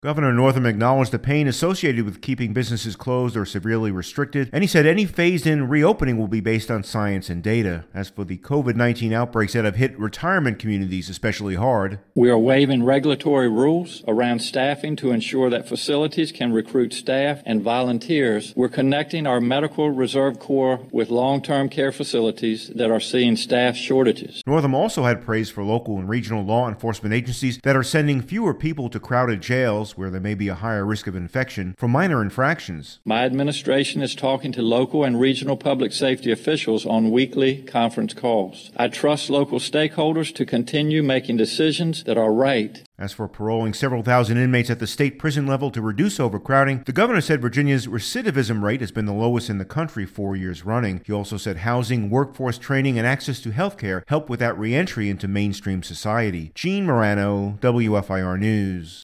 Governor Northam acknowledged the pain associated with keeping businesses closed or severely restricted, and he said any phased-in reopening will be based on science and data. As for the COVID-19 outbreaks that have hit retirement communities especially hard, we are waiving regulatory rules around staffing to ensure that facilities can recruit staff and volunteers. We're connecting our Medical Reserve Corps with long-term care facilities that are seeing staff shortages. Northam also had praise for local and regional law enforcement agencies that are sending fewer people to crowded jails where there may be a higher risk of infection for minor infractions. My administration is talking to local and regional public safety officials on weekly conference calls. I trust local stakeholders to continue making decisions that are right. As for paroling several thousand inmates at the state prison level to reduce overcrowding, the governor said Virginia's recidivism rate has been the lowest in the country 4 years running. He also said housing, workforce training, and access to health care help with that reentry into mainstream society. Gene Marano, WFIR News.